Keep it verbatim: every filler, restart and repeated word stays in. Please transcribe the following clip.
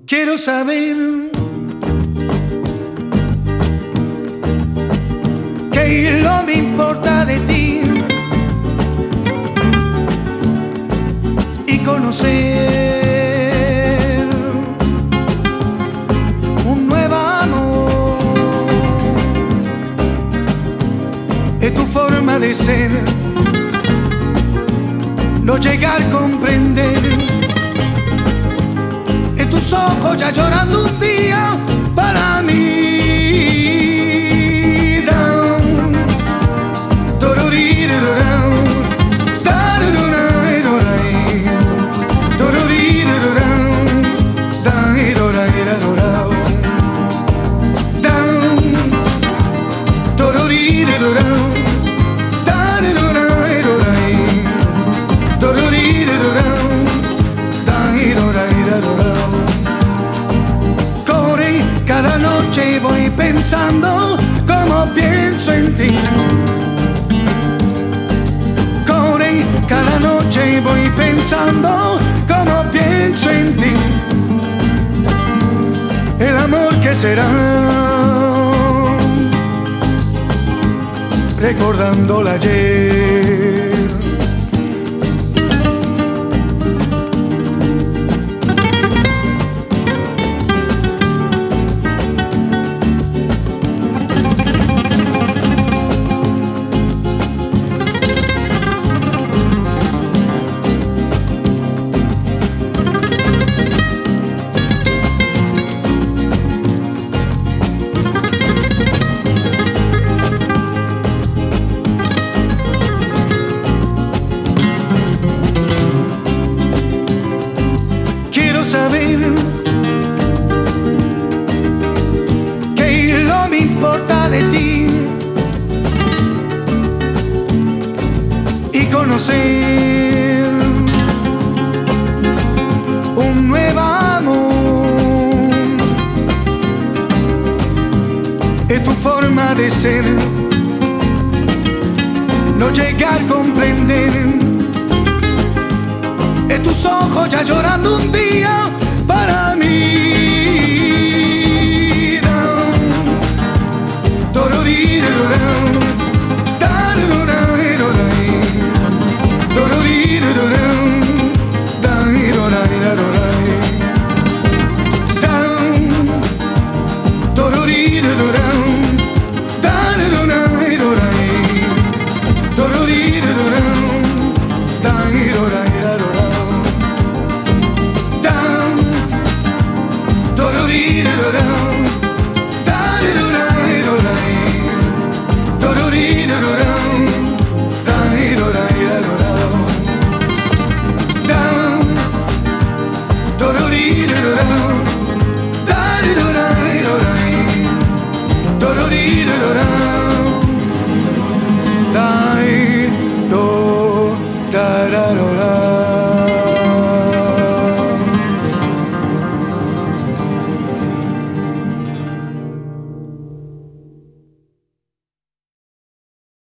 Quiero saber qué no me importa de ti y conocer un nuevo amor. Es tu forma de ser, no llegar a comprender. En tus ojos ya llorando un día para mí. Down, dororirirorao, darororairorai, dororirirorao, dairorairirorao, down, dororirirorao, darororairorai, dororirirorao, dairorairorai. Cada noche voy pensando como pienso en ti. Corre, cada noche voy pensando como pienso en ti. El amor que será, recordando el ayer. Saber que no me importa de ti y conocer un nuevo amor. Es tu forma de ser, no llegar a comprender. En tus ojos ya llorando un día para mí. Dororirirorao, darororairorai, dororirirorao, dairorairorai, down, dororirirorao, darororairorai, dororirirorao, dairorairorai. Dororirirorao, darirorairorai, dororirirorao, dairorairorai, down, dororirirorao, darirorairorai, dororirirorao, dai, do, dararo.